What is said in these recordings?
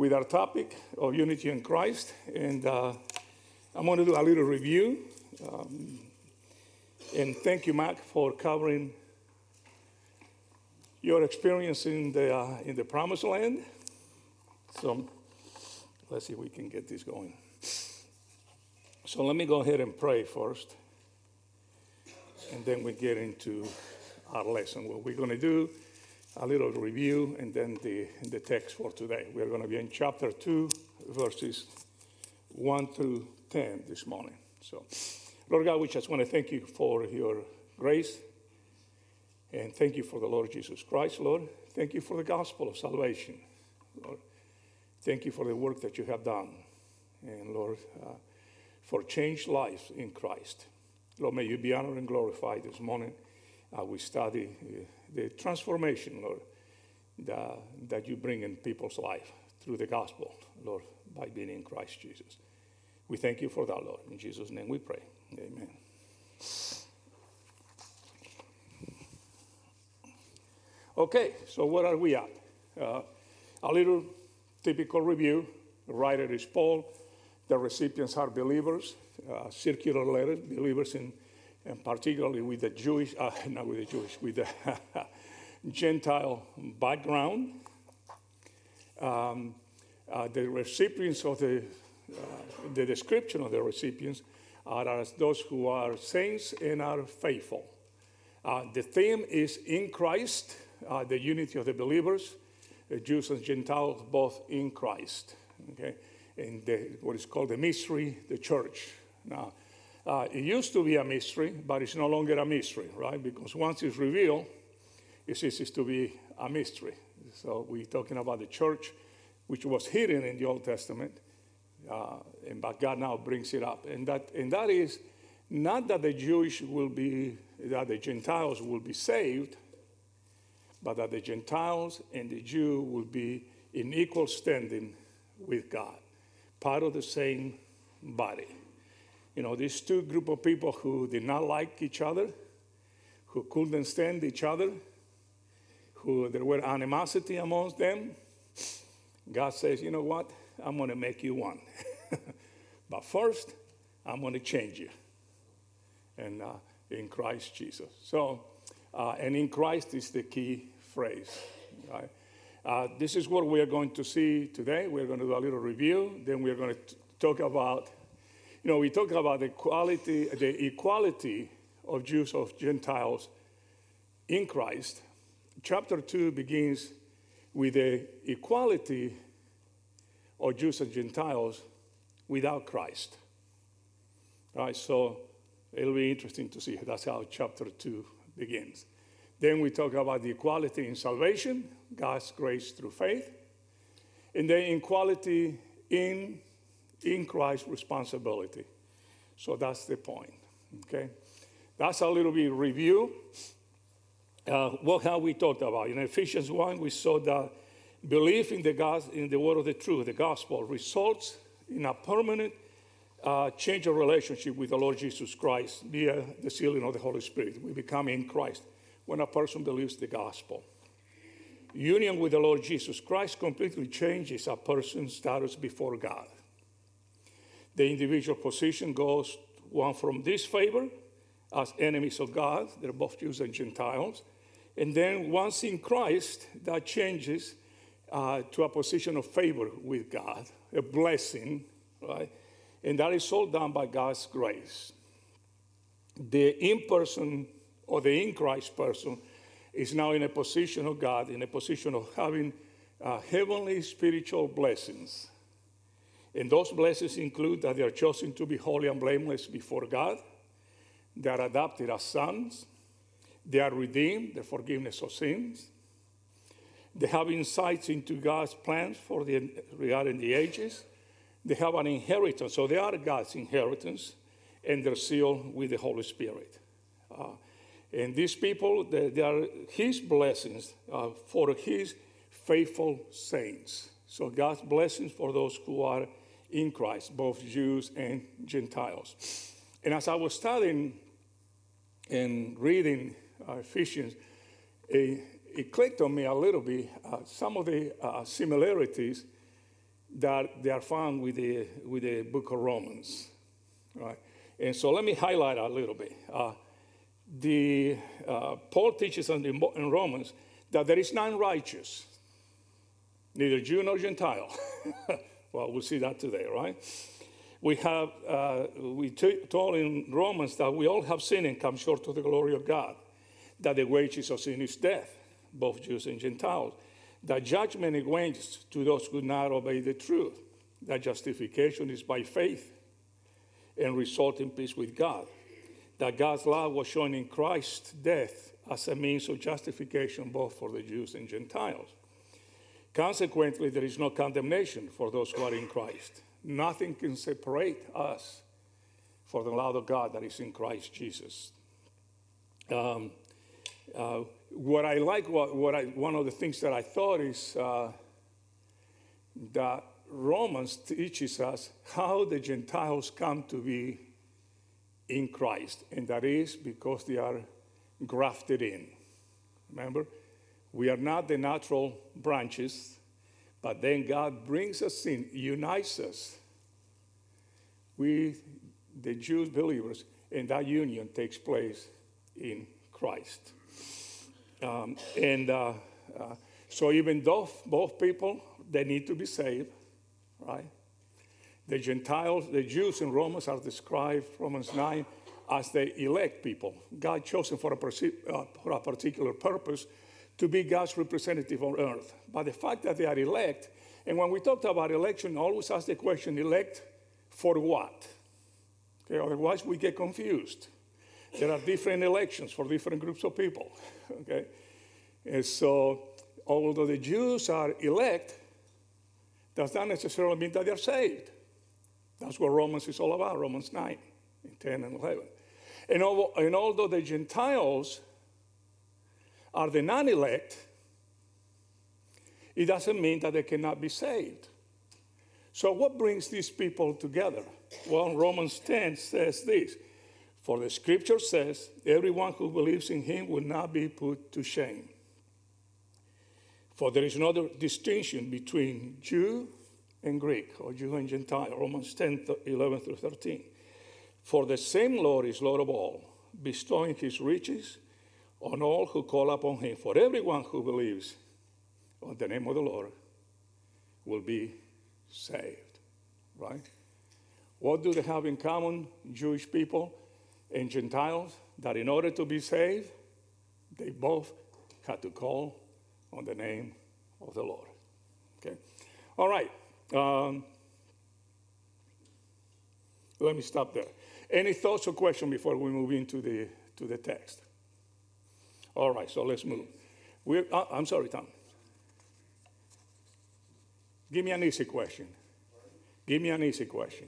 with our topic of unity in Christ. And I'm going to do a little review. And thank you, Mac, for covering your experience in the Promised Land. So let's see if we can get this going. So let me go ahead and pray first, and then we get into our lesson. What we're going to do, a little review, and then the text for today. We're going to be in chapter 2, verses 1 through 10 this morning. So, Lord God, we just want to thank you for your grace, and thank you for the Lord Jesus Christ, Lord. Thank you for the gospel of salvation, Lord. Thank you for the work that you have done, and Lord, for changed lives in Christ. Lord, may you be honored and glorified this morning. We study the transformation, Lord, that you bring in people's life through the gospel, Lord, by being in Christ Jesus. We thank you for that, Lord. In Jesus' name we pray. Amen. Okay, so where are we at? A little typical review. The writer is Paul. The recipients are believers, circular letters, believers in, and particularly with the Jewish, with the Gentile background. The recipients of the description of the recipients are as those who are saints and are faithful. The theme is in Christ, the unity of the believers, Jews and Gentiles, both in Christ. Okay. In what is called the mystery, the church. Now, it used to be a mystery, but it's no longer a mystery, right? Because once it's revealed, it ceases to be a mystery. So we're talking about the church, which was hidden in the Old Testament, but God now brings it up. And that is not that the Gentiles will be saved, but that the Gentiles and the Jew will be in equal standing with God. Part of the same body. You know, these two group of people who did not like each other, who couldn't stand each other, who there were animosity amongst them, God says, you know what? I'm going to make you one. But first, I'm going to change you. And in Christ Jesus. So, and in Christ is the key phrase, right? This is what we are going to see today. We're going to do a little review. Then we're going to talk about, we talk about the equality of Jews, of Gentiles in Christ. Chapter 2 begins with the equality of Jews and Gentiles without Christ. All right, so it'll be interesting to see. That's how chapter 2 begins. Then we talk about the equality in salvation, God's grace through faith, and then equality in Christ's responsibility. So that's the point, okay? That's a little bit review. What have we talked about? In Ephesians 1, we saw that belief in the word of the truth, the gospel, results in a permanent change of relationship with the Lord Jesus Christ via the sealing of the Holy Spirit. We become in Christ when a person believes the gospel. Union with the Lord Jesus Christ completely changes a person's status before God. The individual position goes one from disfavor as enemies of God, they're both Jews and Gentiles, and then once in Christ, that changes to a position of favor with God, a blessing, right? And that is all done by God's grace. The in-person or the in Christ person is now in a position of God, in a position of having heavenly spiritual blessings. And those blessings include that they are chosen to be holy and blameless before God. They are adopted as sons. They are redeemed, the forgiveness of sins. They have insights into God's plans regarding the ages. They have an inheritance, so they are God's inheritance, and they're sealed with the Holy Spirit. And these people, they are his blessings for his faithful saints. So God's blessings for those who are in Christ, both Jews and Gentiles. And as I was studying and reading Ephesians, it clicked on me a little bit some of the similarities that they are found with the book of Romans, right? And so let me highlight a little bit. Paul teaches in Romans that there is none righteous, neither Jew nor Gentile. Well, we'll see that today, right? We told in Romans that we all have sinned and come short of the glory of God, that the wages of sin is death, both Jews and Gentiles, that judgment awaits to those who do not obey the truth, that justification is by faith and result in peace with God, that God's love was shown in Christ's death as a means of justification both for the Jews and Gentiles. Consequently, there is no condemnation for those who are in Christ. Nothing can separate us from the love of God that is in Christ Jesus. What I like, one of the things that I thought is that Romans teaches us how the Gentiles come to be in Christ, and that is because they are grafted in. Remember, we are not the natural branches, but then God brings us in, unites us with the Jewish believers, and that union takes place in Christ. So even though both people, they need to be saved, right? The Gentiles, the Jews in Romans are described, Romans 9, as the elect people. God chose them for a particular purpose to be God's representative on earth. But the fact that they are elect, and when we talked about election, always ask the question, elect for what? Okay, otherwise we get confused. There are different elections for different groups of people, okay? And so, although the Jews are elect, does not necessarily mean that they're saved. That's what Romans is all about, Romans 9, 10 and 11. And although the Gentiles are the non-elect, it doesn't mean that they cannot be saved. So what brings these people together? Well, Romans 10 says this, for the scripture says, everyone who believes in him will not be put to shame. For there is no distinction between Jew and Greek, or Jew and Gentile, Romans 10, 11 through 13. For the same Lord is Lord of all, bestowing his riches on all who call upon him. For everyone who believes on the name of the Lord will be saved, right? What do they have in common, Jewish people and Gentiles? That in order to be saved, they both had to call on the name of the Lord. Okay? All right. Let me stop there. Any thoughts or questions before we move into the text? All right, so let's move. I'm sorry, Tom. Give me an easy question. Give me an easy question.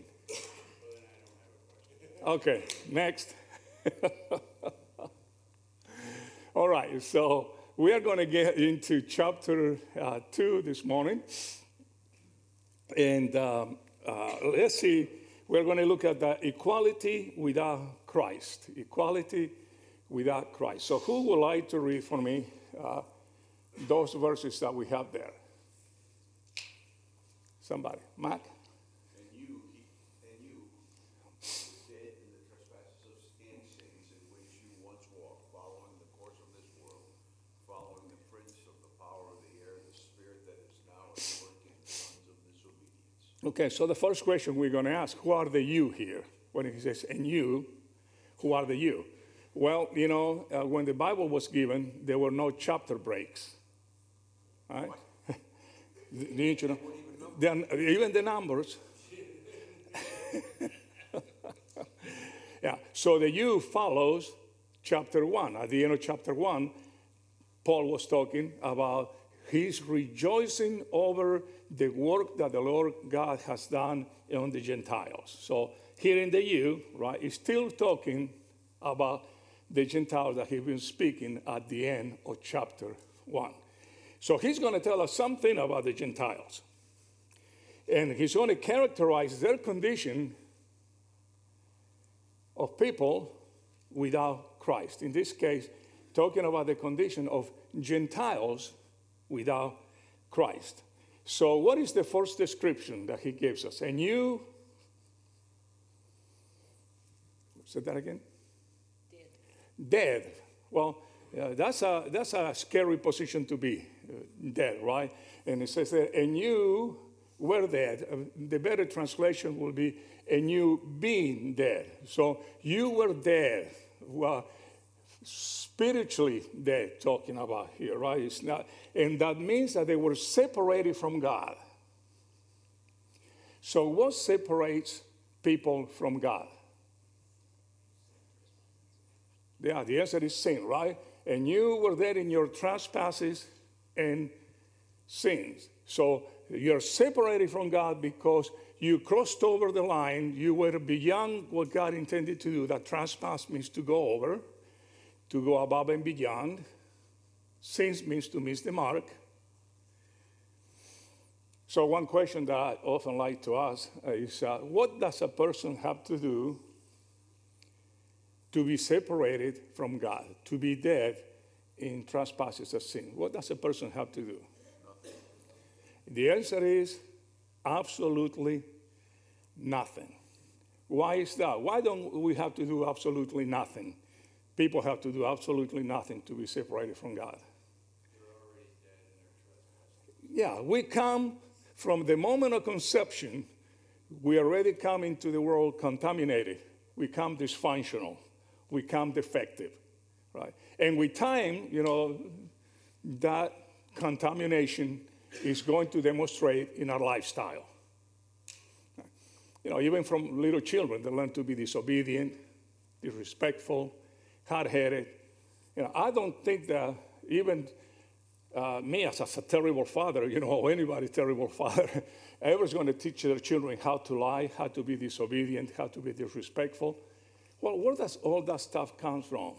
Okay, next. All right, so we are going to get into chapter 2 this morning. And let's see, we're going to look at the equality without Christ. Equality without Christ. So who would like to read for me those verses that we have there? Somebody. Matt? And you, dead in the trespasses and sins in which you once walked, following the course of this world, following the prince of the power of the air, the spirit that is now at work in the sons of disobedience. Okay, so the first question we're going to ask, who are the you here? When he says, and you, who are the you? Well, you know, when the Bible was given, there were no chapter breaks. Right? Didn't you know? Even the numbers. Yeah, so the you follows chapter 1. At the end of chapter 1, Paul was talking about he's rejoicing over the work that the Lord God has done on the Gentiles. So here in the you, right, he's still talking about the Gentiles that he's been speaking at the end of chapter 1. So he's going to tell us something about the Gentiles. And he's going to characterize their condition of people without Christ. In this case, talking about the condition of Gentiles without Christ. So what is the first description that he gives us? And you, say that again? Dead. Well, that's a scary position to be, dead, right? And it says that, and you were dead. The better translation will be, and you being dead. So you were dead. Well, spiritually dead, talking about here, right? It's not, and that means that they were separated from God. So what separates people from God? Yeah, the answer is sin, right? And you were dead in your trespasses and sins. So you're separated from God because you crossed over the line. You were beyond what God intended to do. That trespass means to go over, to go above and beyond. Sins means to miss the mark. So one question that I often like to ask is, what does a person have to do to be separated from God, to be dead in trespasses of sin? What does a person have to do? The answer is absolutely nothing. Why is that? Why don't we have to do absolutely nothing? People have to do absolutely nothing to be separated from God. They're already dead in their trespasses. Yeah, we come from the moment of conception, we already come into the world contaminated. We come dysfunctional. We come defective, right? And with time, that contamination is going to demonstrate in our lifestyle. Even from little children, they learn to be disobedient, disrespectful, hard-headed. I don't think that even me as a terrible father, or anybody terrible father, ever is going to teach their children how to lie, how to be disobedient, how to be disrespectful. Well, where does all that stuff come from?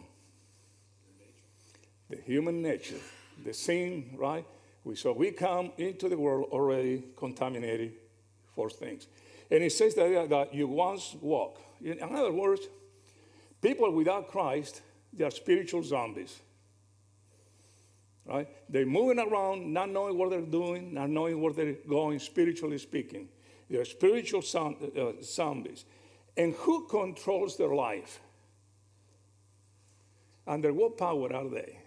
The human nature, the sin, right? So we come into the world already contaminated for things. And it says that you once walk. In other words, people without Christ, they are spiritual zombies. Right? They're moving around, not knowing what they're doing, not knowing where they're going, spiritually speaking. They're spiritual zombies. And who controls their life? Under what power are they?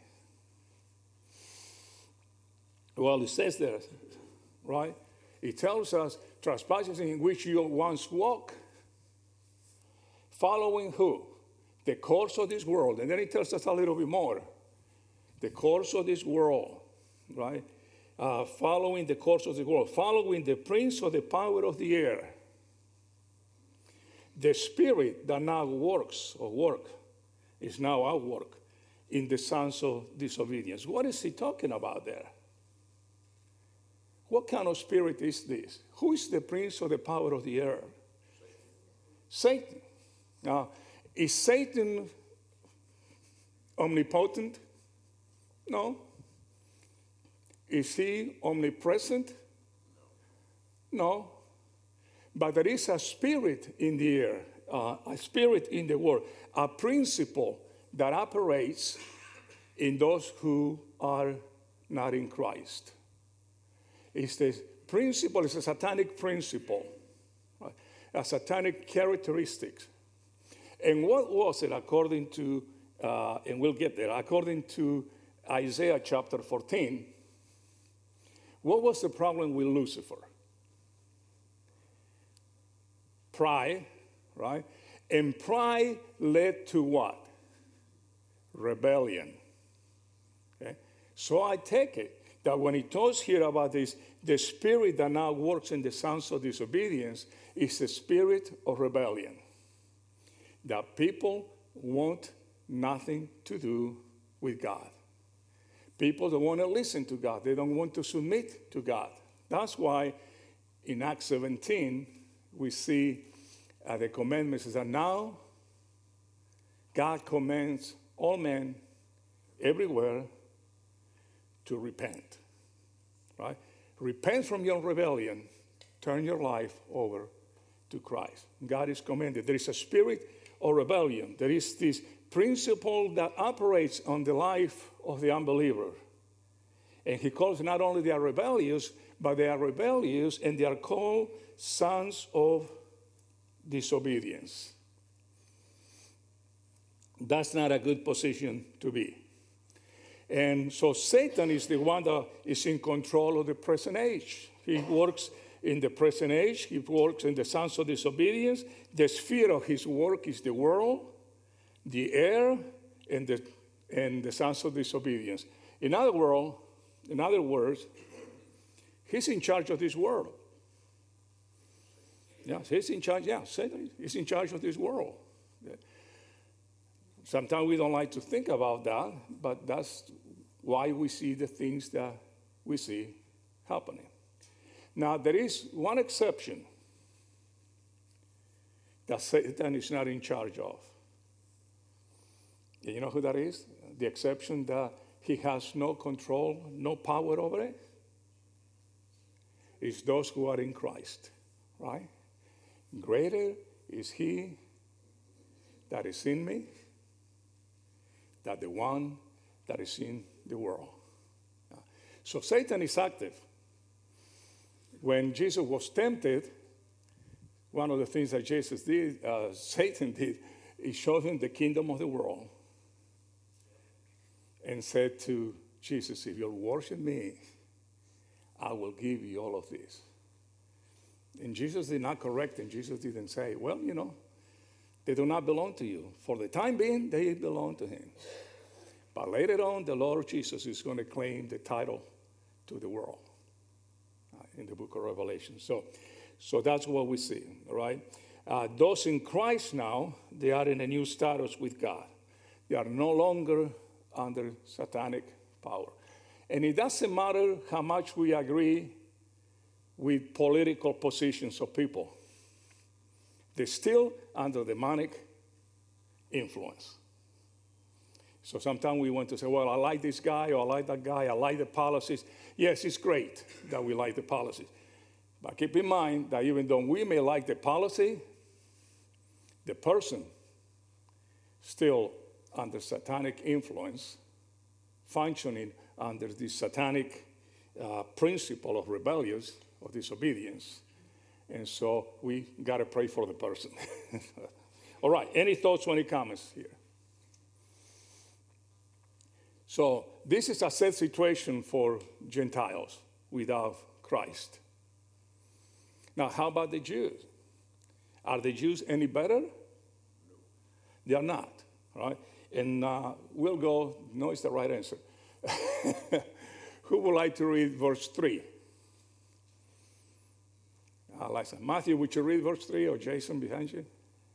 Well, it says there, right? It tells us trespasses in which you once walked, following who? The course of this world. And then it tells us a little bit more. The course of this world, right? Following the course of the world, following the prince of the power of the air. The spirit that now works is now at work in the sons of disobedience. What is he talking about there? What kind of spirit is this? Who is the prince of the power of the air? Satan. Now, is Satan omnipotent? No. Is he omnipresent? No. But there is a spirit in the air, a spirit in the world, a principle that operates in those who are not in Christ. It's the principle, it's a satanic principle, right? A satanic characteristics. And what was it according to, and we'll get there, according to Isaiah chapter 14, what was the problem with Lucifer? Pride, right? And pride led to what? Rebellion. Okay? So I take it that when he talks here about this, the spirit that now works in the sons of disobedience is the spirit of rebellion. That people want nothing to do with God. People don't want to listen to God. They don't want to submit to God. That's why in Acts 17, we see the commandments is that now God commands all men everywhere to repent, right? Repent from your rebellion, turn your life over to Christ. God is commanded. There is a spirit of rebellion. There is this principle that operates on the life of the unbeliever. And he calls not only they are rebellious, but they are rebellious, and they are called sons of disobedience. That's not a good position to be. And so Satan is the one that is in control of the present age. He works in the present age. He works in the sons of disobedience. The sphere of his work is the world, the air, and the sons of disobedience. In other words, he's in charge of this world. Yes, he's in charge. Yeah, Satan is in charge of this world. Sometimes we don't like to think about that, but that's why we see the things that we see happening. Now, there is one exception that Satan is not in charge of. And you know who that is? The exception that he has no control, no power over it, is those who are in Christ, right? Greater is he that is in me than the one that is in the world. So Satan is active. When Jesus was tempted, one of the things that Satan did, he showed him the kingdom of the world and said to Jesus, if you'll worship me, I will give you all of this. And Jesus did not correct him. Jesus didn't say, well, they do not belong to you. For the time being, they belong to him. But later on, the Lord Jesus is going to claim the title to the world in the book of Revelation. So that's what we see, all right? Those in Christ now, they are in a new status with God. They are no longer under satanic power. And it doesn't matter how much we agree with political positions of people. They're still under demonic influence. So sometimes we want to say, well, I like this guy, or I like that guy, I like the policies. Yes, it's great that we like the policies. But keep in mind that even though we may like the policy, the person still under satanic influence, functioning under the satanic principle of rebellious, of disobedience. And so we got to pray for the person. All right, any thoughts or any comments here? So this is a sad situation for Gentiles without Christ. Now, how about the Jews? Are the Jews any better? No. They are not, right? And we'll go, no, it's the right answer. Who would like to read verse 3? Matthew, would you read verse 3, or Jason behind you?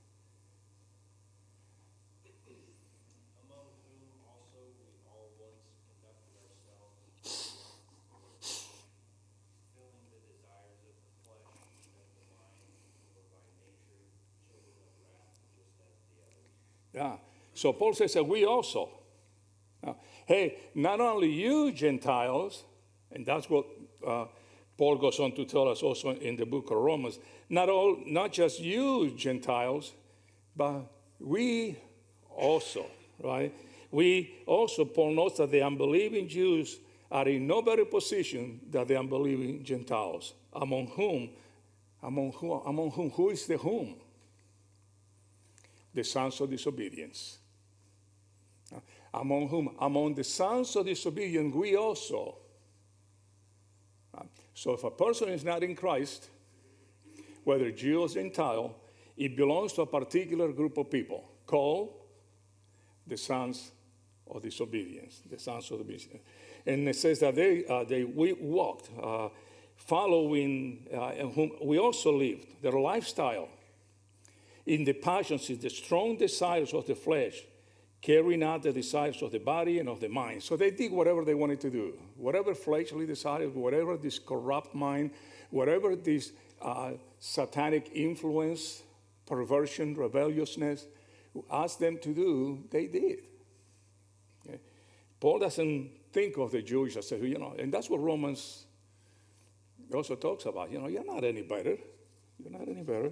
Among whom also we all once conducted ourselves, fulfilling the desires of the flesh and of the mind, who were by nature children of wrath, just as the others. Yeah. So Paul says that we also. Hey, not only you Gentiles, and that's what Paul goes on to tell us also in the book of Romans, not just you Gentiles, but we also, right? We also, Paul notes that the unbelieving Jews are in no better position than the unbelieving Gentiles, among whom, who is the whom? The sons of disobedience. Among whom? Among the sons of disobedience, we also. So if a person is not in Christ, whether Jew or Gentile, it belongs to a particular group of people called the sons of disobedience. The sons of disobedience. And it says that we walked, following, and whom we also lived, their lifestyle in the passions, in the strong desires of the flesh, carrying out the desires of the body and of the mind. So they did whatever they wanted to do. Whatever fleshly desires, whatever this corrupt mind, whatever this satanic influence, perversion, rebelliousness asked them to do, they did. Okay? Paul doesn't think of the Jewish as, and that's what Romans also talks about. You're not any better. You're not any better.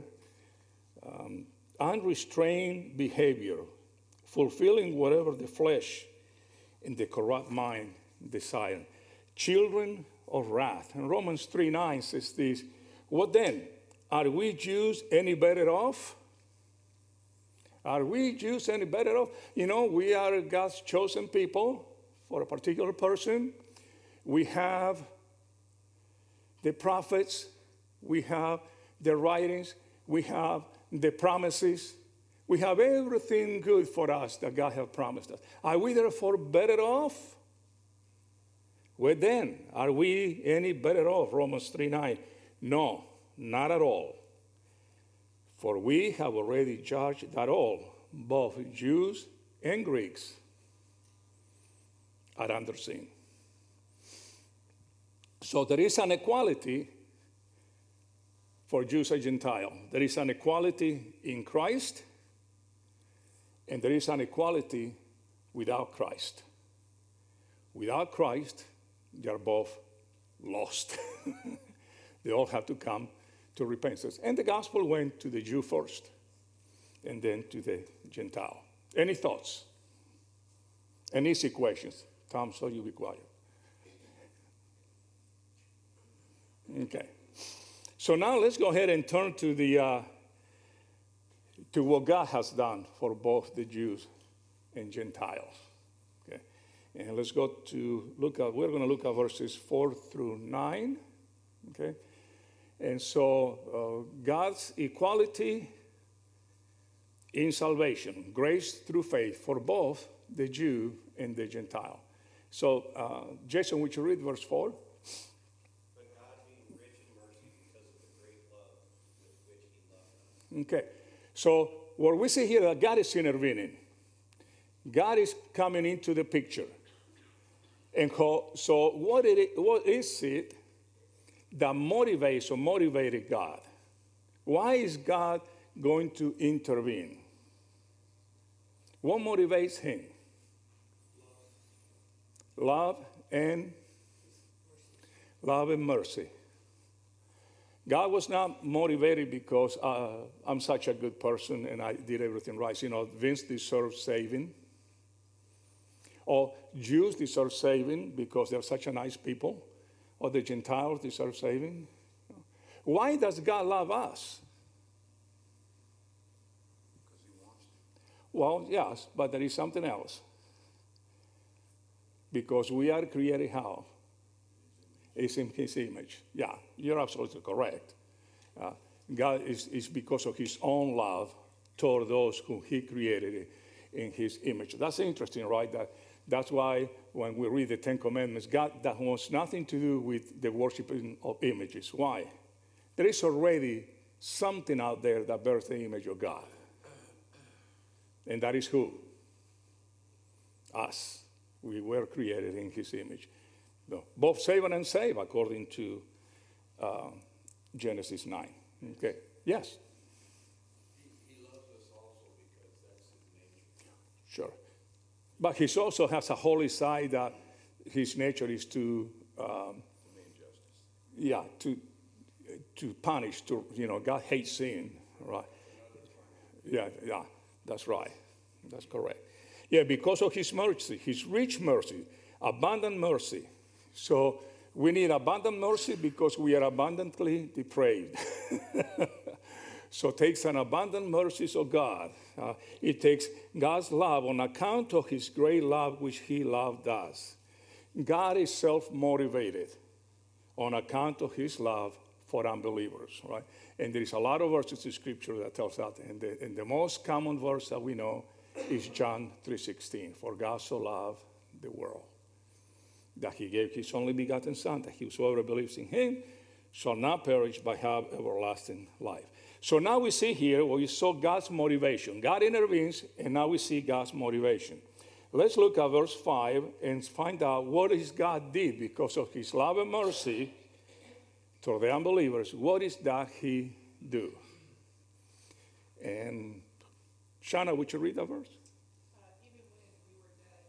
Unrestrained behavior, fulfilling whatever the flesh and the corrupt mind desire. Children of wrath. And Romans 3:9 says this, what then? Are we Jews any better off? Are we Jews any better off? You know, we are God's chosen people for a particular person. We have the prophets, we have the writings, we have the promises. We have everything good for us that God has promised us. Are we therefore better off? Well then, are we any better off? Romans 3:9. No, not at all. For we have already judged that all, both Jews and Greeks, are under sin. So there is an equality for Jews and Gentile. There is an equality in Christ, and there is an equality without Christ. Without Christ, they are both lost. They all have to come to repentance. And the gospel went to the Jew first, and then to the Gentile. Any thoughts? Any easy questions? Tom, so you be quiet. Okay. So now let's go ahead and turn to to what God has done for both the Jews and Gentiles. Okay. And let's go to we're going to look at verses 4 through 9. Okay. And so God's equality in salvation, grace through faith for both the Jew and the Gentile. So, Jason, would you read verse 4? But God being rich in mercy because of the great love with which he loved us. Okay. So, what we see here that God is intervening. God is coming into the picture. And so what is it that motivates or motivated God? Why is God going to intervene? What motivates him? Love and mercy. God was not motivated because I'm such a good person and I did everything right. You know, Vince deserves saving. Or Jews deserve saving because they're such a nice people. Or the Gentiles deserve saving. Why does God love us? Because he wants to. Well, yes, but there is something else. Because we are created how? It's in his image. Yeah, you're absolutely correct. God is because of his own love toward those whom he created in his image. That's interesting, right? That's why when we read the Ten Commandments, God that wants nothing to do with the worshiping of images. Why? There is already something out there that bears the image of God. And that is who? Us. We were created in his image. Both save and unsave, according to Genesis 9. Okay. Yes? He loves us also because that's his nature. Sure. But he also has a holy side that his nature is to, to punish. God hates sin, right? Yeah, that's right. That's correct. Yeah, because of his mercy, his rich mercy, abundant mercy. So we need abundant mercy because we are abundantly depraved. So it takes an abundant mercies of God. It takes God's love on account of his great love which he loved us. God is self-motivated on account of his love for unbelievers, right? And there is a lot of verses in Scripture that tells that. And the most common verse that we know is John 3:16. For God so loved the world that he gave his only begotten Son, that whosoever believes in him shall not perish but have everlasting life. So now we see here, we saw God's motivation. God intervenes, and now we see God's motivation. Let's look at verse 5 and find out what is God did because of his love and mercy to the unbelievers. What is that he do? And Shana, would you read that verse? Even when we were dead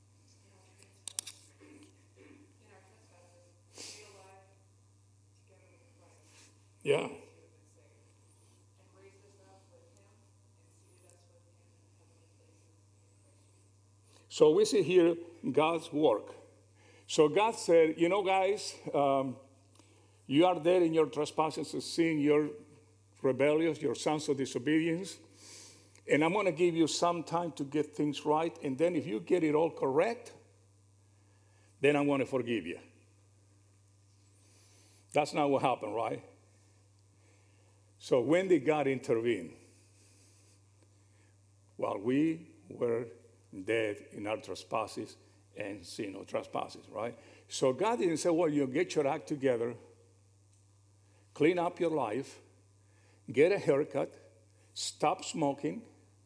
in our trespasses, made alive together with Christ. Yeah. We have been saved, and raised us up with him, and seated us with him in heavenly places in Christ Jesus. So we see here God's work. So God said, you know, guys, you are dead in your trespasses and sin, your rebellious, your sons of disobedience. And I'm going to give you some time to get things right. And then if you get it all correct, then I'm going to forgive you. That's not what happened, right? So when did God intervene? While we were dead in our trespasses and sin or trespasses, right? So God didn't say, well, you get your act together, clean up your life, get a haircut, stop smoking,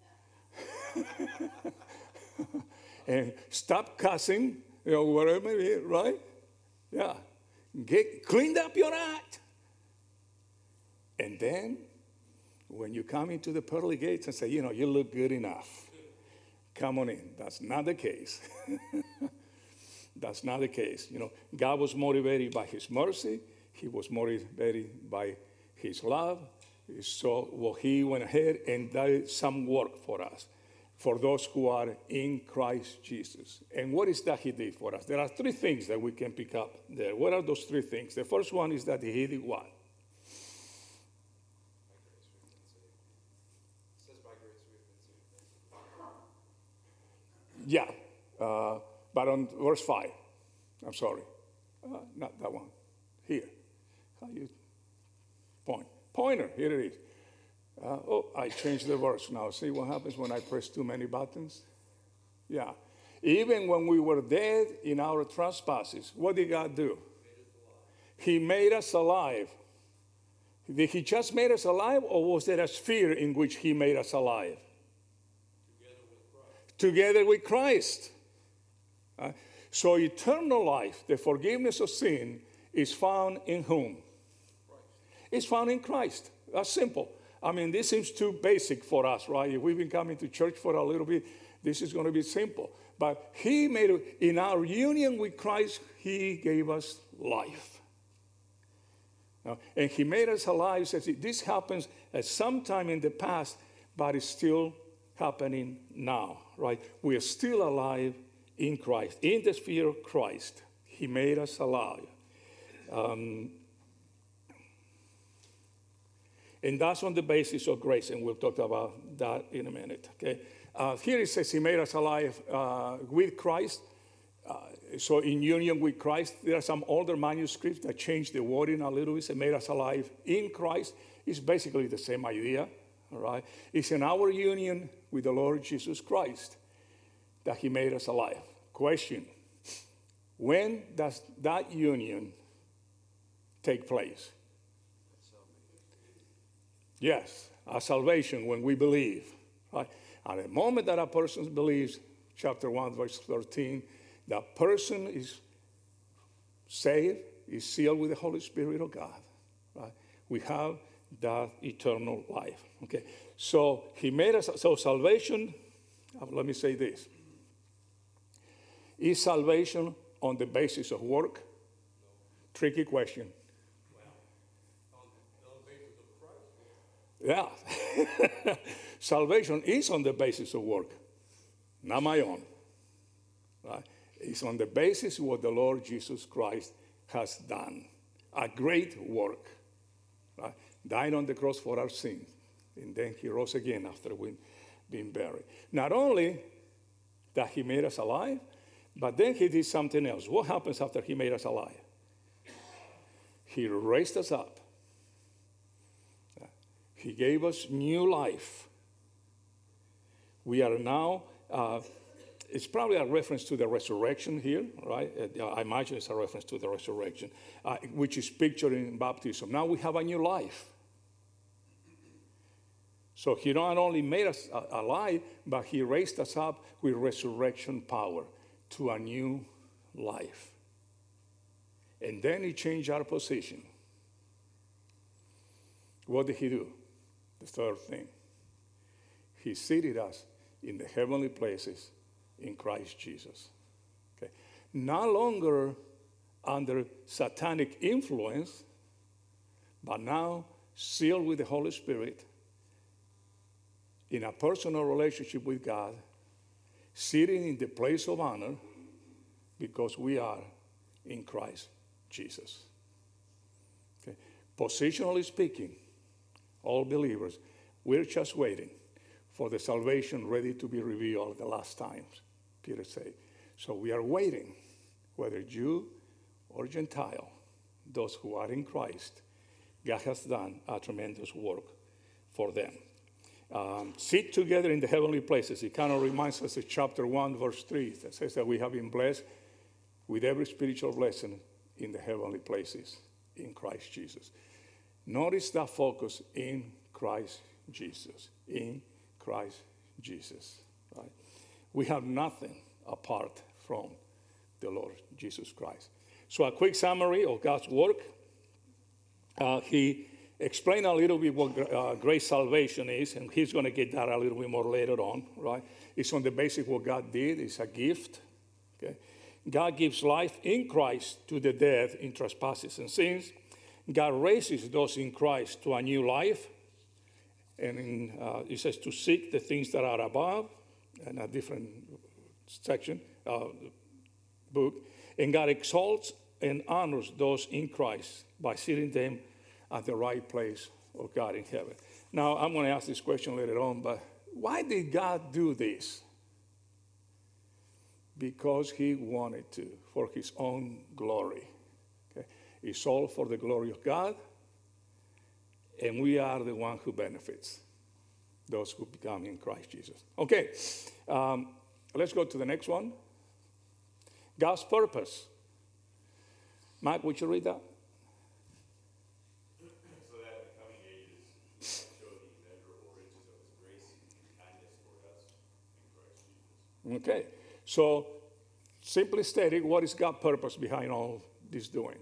and stop cussing, whatever it is, right? Yeah. Get cleaned up your act. And then, when you come into the pearly gates and say, you look good enough, come on in. That's not the case. That's not the case. God was motivated by his mercy. He was motivated by his love. So he went ahead and did some work for us, for those who are in Christ Jesus. And what is that he did for us? There are three things that we can pick up there. What are those three things? The first one is that he did what? Yeah, but on verse 5, I'm sorry, not that one, here. How you point? Pointer, here it is. I changed the verse now. See what happens when I press too many buttons? Yeah. Even when we were dead in our trespasses, what did God do? He made us alive. Did he just make us alive, or was there a sphere in which he made us alive? Together with Christ. So eternal life, the forgiveness of sin, is found in whom? It's found in Christ. That's simple. I mean, this seems too basic for us, right? If we've been coming to church for a little bit, this is going to be simple. But he made it, in our union with Christ, he gave us life. And he made us alive. Says this happens at some time in the past, but it's still happening now, right? We are still alive in Christ, in the sphere of Christ. He made us alive. And that's on the basis of grace, and we'll talk about that in a minute, okay? Here it says he made us alive with Christ. So in union with Christ, there are some older manuscripts that change the wording a little bit. It made us alive in Christ. It's basically the same idea, all right? It's in our union with the Lord Jesus Christ that he made us alive. Question, when does that union take place? Yes, our salvation, when we believe, right? At the moment that a person believes, chapter 1, verse 13, that person is saved, is sealed with the Holy Spirit of God, right? We have that eternal life, okay? So he made us, so salvation, let me say this. Is salvation on the basis of work? Tricky question. Yeah. Salvation is on the basis of work, not my own. Right? It's on the basis of what the Lord Jesus Christ has done. A great work. Right? Died on the cross for our sins. And then he rose again after we've been buried. Not only that he made us alive, but then he did something else. What happens after he made us alive? He raised us up. He gave us new life. We are now, it's probably a reference to the resurrection here, right? I imagine it's a reference to the resurrection, which is pictured in baptism. Now we have a new life. So he not only made us alive, but he raised us up with resurrection power to a new life. And then he changed our position. What did he do? The third thing. He seated us in the heavenly places in Christ Jesus. Okay. No longer under satanic influence, but now sealed with the Holy Spirit in a personal relationship with God, sitting in the place of honor because we are in Christ Jesus. Okay. Positionally speaking, all believers, we're just waiting for the salvation ready to be revealed at the last times, Peter said. So we are waiting, whether Jew or Gentile, those who are in Christ. God has done a tremendous work for them. Sit together in the heavenly places. It kind of reminds us of chapter 1, verse 3. That says that we have been blessed with every spiritual blessing in the heavenly places in Christ Jesus. Notice that focus in Christ Jesus. In Christ Jesus. Right? We have nothing apart from the Lord Jesus Christ. So a quick summary of God's work. He explained a little bit what grace salvation is, and he's going to get that a little bit more later on, right? It's on the basis of what God did. It's a gift. Okay? God gives life in Christ to the dead in trespasses and sins. God raises those in Christ to a new life. And it says to seek the things that are above, in a different section, book. And God exalts and honors those in Christ by seating them at the right place of God in heaven. Now, I'm going to ask this question later on, but why did God do this? Because he wanted to, for his own glory. Okay? It's all for the glory of God, and we are the one who benefits, those who become in Christ Jesus. Okay, let's go to the next one. God's purpose. Mike, would you read that? So that in the coming ages show the immeasurable riches of his grace and kindness toward us in Christ Jesus. Okay, so simply stating, what is God's purpose behind all this doing?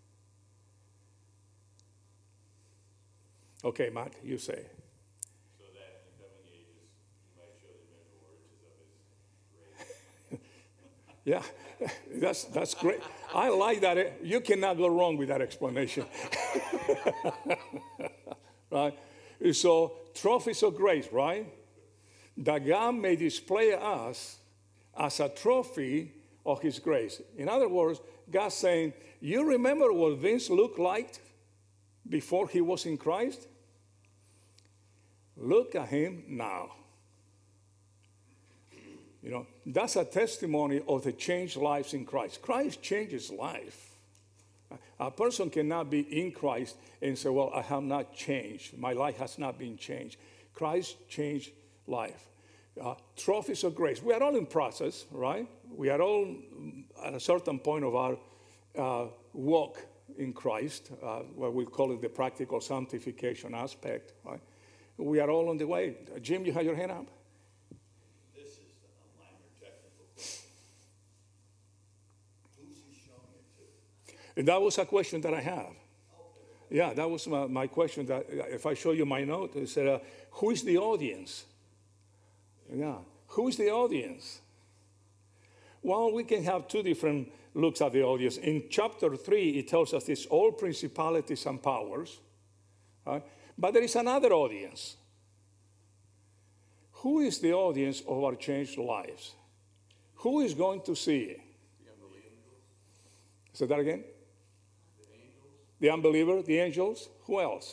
Okay, Mike, you say. So that in the coming ages he might show the immeasurable riches of his grace. Yeah, that's great. I like that. You cannot go wrong with that explanation. Right? So, trophies of grace, right? That God may display us as a trophy of his grace. In other words, God's saying, you remember what Vince looked like before he was in Christ? Look at him now. You know, that's a testimony of the changed lives in Christ. Christ changes life. A person cannot be in Christ and say, well, I have not changed. My life has not been changed. Christ changed life. Trophies of grace. We are all in process, right? We are all at a certain point of our walk in Christ, what we call it the practical sanctification aspect, right? We are all on the way. Jim, you have your hand up? This is the minor technical question. Who's he showing it to? And that was a question that I have. Yeah, that was my question. That if I show you my note, it said, who is the audience? Yeah, who is the audience? Well, we can have two different looks at the audience. In chapter 3, it tells us it's all principalities and powers. Right? But there is another audience. Who is the audience of our changed lives? Who is going to see it? Say that again? The unbeliever, the angels. Who else?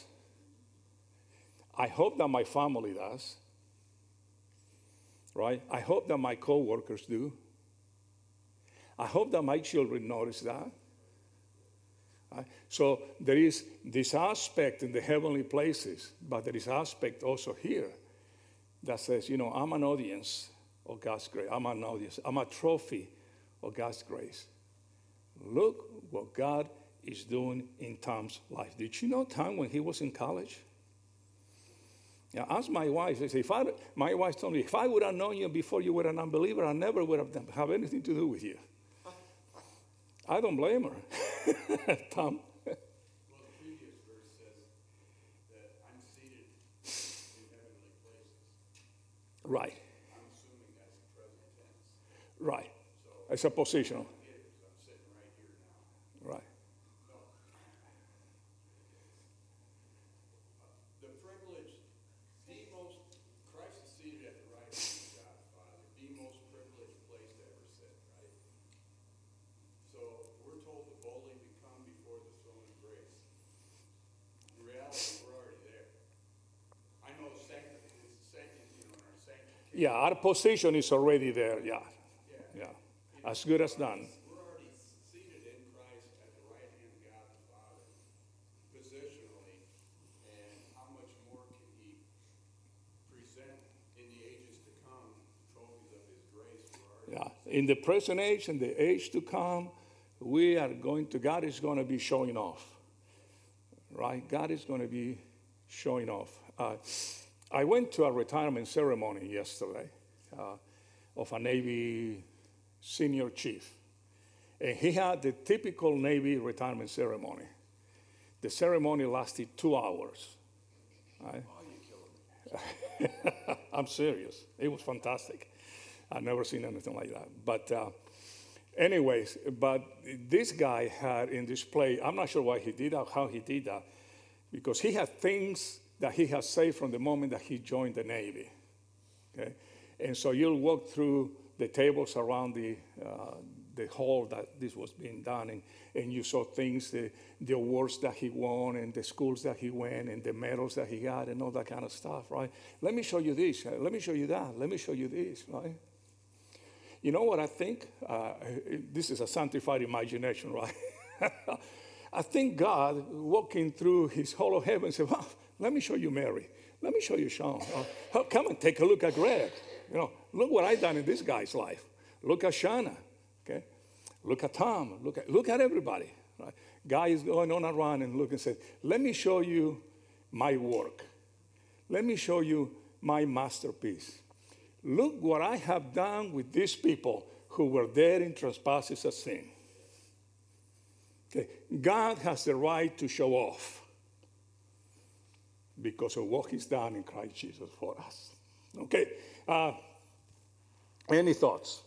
I hope that my family does. Right? I hope that my co-workers do. I hope that my children notice that. Right? So there is this aspect in the heavenly places, but there is aspect also here that says, you know, I'm an audience of God's grace. I'm an audience. I'm a trophy of God's grace. Look what God is doing in Tom's life. Did you know Tom when he was in college? Yeah, ask my wife. I say, my wife told me, if I would have known you before you were an unbeliever, I never would have anything to do with you. I don't blame her. Tom. Well, the previous verse says that I'm seated in heavenly places. Right. I'm assuming that's the present tense. Right. So It's a positional. I get it because I'm sitting right here now. Right. No. The privilege, Christ is seated at the right hand of God the Father, the most privileged place to ever sit, right? So we're told Yeah, our position is already there. Yeah. Yeah. As good as done. We're already seated in Christ at the right hand of God the Father, positionally, and how much more can He present in the ages to come trophies of His grace for our Yeah. In the present age and the age to come, God is going to be showing off. Right? God is going to be showing off. I went to a retirement ceremony yesterday of a Navy senior chief. And he had the typical Navy retirement ceremony. The ceremony lasted 2 hours. Right? I'm serious. It was fantastic. I've never seen anything like that. But anyways, this guy had in display, I'm not sure why he did that, how he did that, because he had things that he had saved from the moment that he joined the Navy. Okay? And so you'll walk through the tables around the hall that this was being done, and you saw things, the awards that he won, and the schools that he went, and the medals that he got, and all that kind of stuff, right? Let me show you this. Let me show you that. Let me show you this, right? You know what I think? This is a sanctified imagination, right? I think God, walking through his hall of heaven, said, well, let me show you Mary. Let me show you Sean. Come and take a look at Greg. You know, look what I've done in this guy's life. Look at Shanna. Okay? Look at Tom. Look at everybody. Right? Guy is going on around and look and say, let me show you my work. Let me show you my masterpiece. Look what I have done with these people who were dead in trespasses of sin. Okay. God has the right to show off because of what he's done in Christ Jesus for us. Okay. Any thoughts?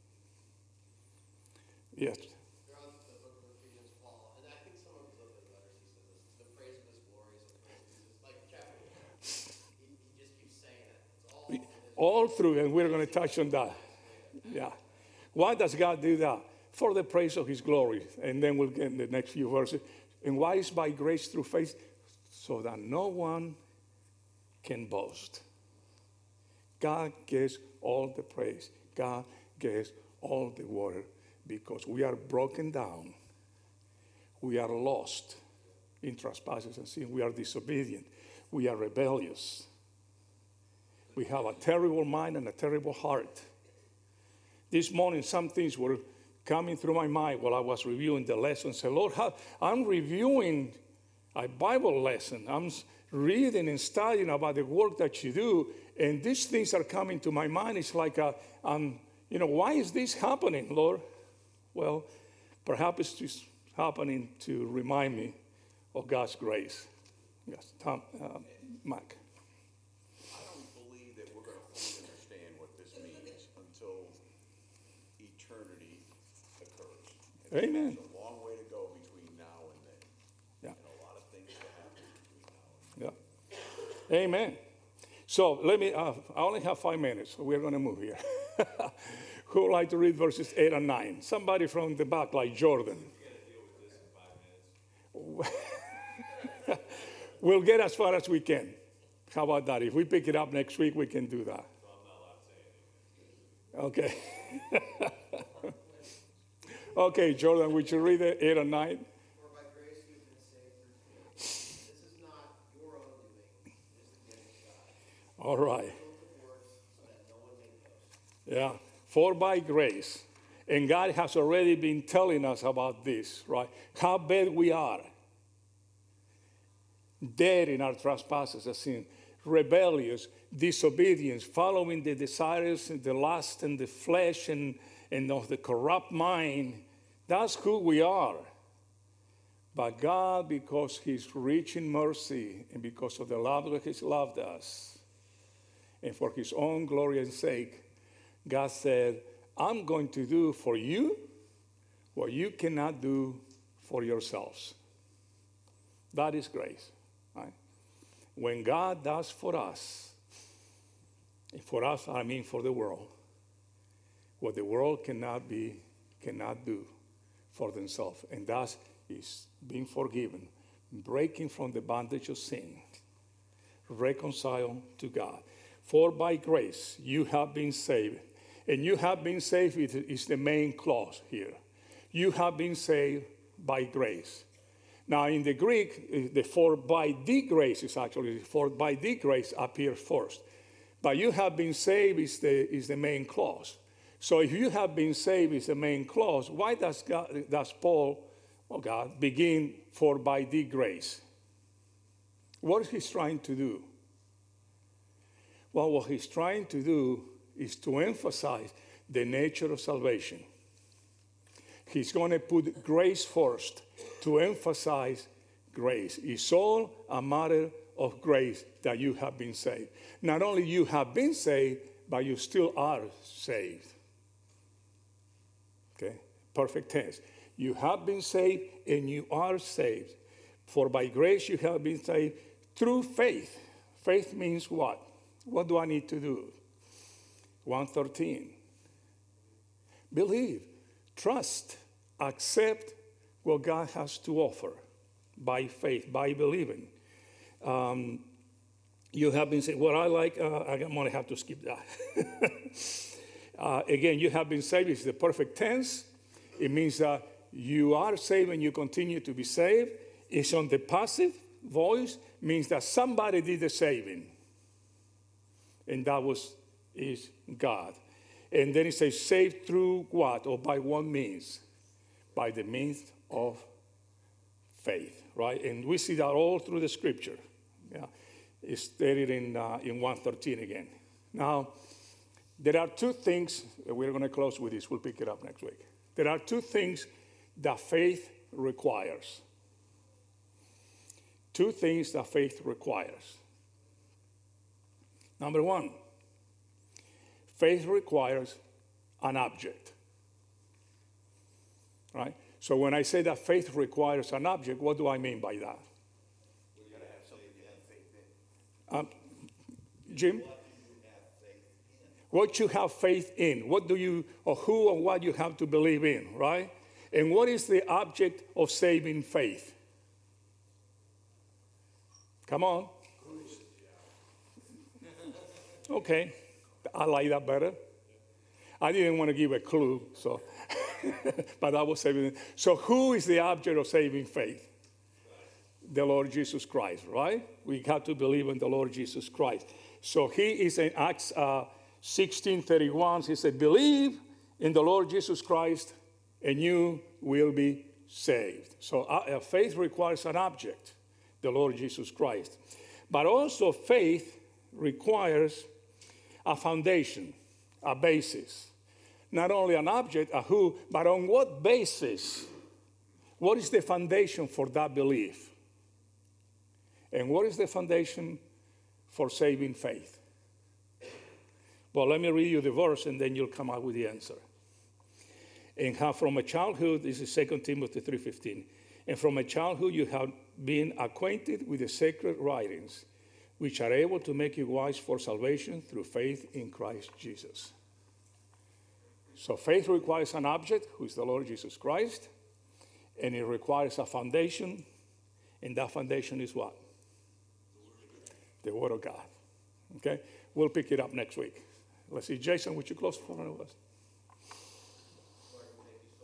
Yes. Throughout the book of Ephesians, Paul, and I think some of his other letters, he says this, the praise of his glory is the praise of Jesus. Like chapter 1, he just keeps saying that. It's all through, and we're going to touch on that. Yeah. Why does God do that? For the praise of his glory. And then we'll get in the next few verses. And why is by grace through faith? So that no one can boast. God gets all the praise. God gets all the water. Because we are broken down. We are lost in trespasses and sin. We are disobedient. We are rebellious. We have a terrible mind and a terrible heart. This morning, some things were coming through my mind while I was reviewing the lesson. Say, Lord, I'm reviewing a Bible lesson. I'm reading and studying about the work that you do, and these things are coming to my mind. It's like, why is this happening, Lord? Well, perhaps it's just happening to remind me of God's grace. Yes, Tom, Mike. I don't believe that we're going to fully understand what this means until eternity occurs. Amen. There's a long way to go between now and then. Yeah. And a lot of things will happen between now and then. Yeah. Amen. So let me, I only have 5 minutes, so we're going to move here. Who would like to read verses 8 and 9? Somebody from the back, like Jordan. We'll get as far as we can. How about that? If we pick it up next week, we can do that. Okay. Okay, Jordan, would you read it, 8 and 9? For by grace you have been saved through faith. This is not your own doing, it is the gift of God. All right. Not of works, so that no one may boast. Yeah. For by grace. And God has already been telling us about this, right? How bad we are. Dead in our trespasses of sin. Rebellious, disobedience, following the desires and the lust and the flesh and of the corrupt mind. That's who we are. But God, because he's rich in mercy and because of the love that he's loved us, and for his own glory and sake, God said, I'm going to do for you what you cannot do for yourselves. That is grace. Right? When God does for us, I mean for the world, what the world cannot do for themselves. And that is being forgiven, breaking from the bondage of sin, reconciled to God. For by grace you have been saved. And you have been saved is the main clause here. You have been saved by grace. Now in the Greek, the for by the grace is actually, for by the grace appears first. But you have been saved is the main clause. So if you have been saved is the main clause, why does Paul, God, begin for by the grace? What is he trying to do? Well, what he's trying to do is to emphasize the nature of salvation. He's going to put grace first to emphasize grace. It's all a matter of grace that you have been saved. Not only you have been saved, but you still are saved. Okay? Perfect tense. You have been saved and you are saved. For by grace you have been saved through faith. Faith means what? What do I need to do? 1:13. Believe, trust, accept what God has to offer by faith, by believing. You have been saved. What I like, I'm going to have to skip that. Again, you have been saved is the perfect tense. It means that you are saved and you continue to be saved. It's on the passive voice, means that somebody did the saving. And that is God. And then it says, saved through what? Or by what means? By the means of faith, right? And we see that all through the scripture. Yeah. It's stated in 1:13 again. Now, there are two things, we're going to close with this, we'll pick it up next week. There are two things that faith requires. Two things that faith requires. Number one, faith requires an object. Right? So when I say that faith requires an object, what do I mean by that? Well, you gotta have something you have faith in. Jim? What you have faith in. What do you, or who or what you have to believe in, right? And what is the object of saving faith? Come on. Okay, I like that better. I didn't want to give a clue, so, but I was saving. So who is the object of saving faith? The Lord Jesus Christ, right? We have to believe in the Lord Jesus Christ. So he is in Acts 16:31. He said, believe in the Lord Jesus Christ and you will be saved. So faith requires an object, the Lord Jesus Christ. But also faith requires a foundation, a basis. Not only an object, a who, but on what basis? What is the foundation for that belief? And what is the foundation for saving faith? Well, let me read you the verse and then you'll come out with the answer. And how from a childhood, this is 2 Timothy 3:15, and from a childhood you have been acquainted with the sacred writings, which are able to make you wise for salvation through faith in Christ Jesus. So faith requires an object, who is the Lord Jesus Christ, and it requires a foundation, and that foundation is what? The Word of God. Okay? We'll pick it up next week. Let's see. Jason, would you close for one of us?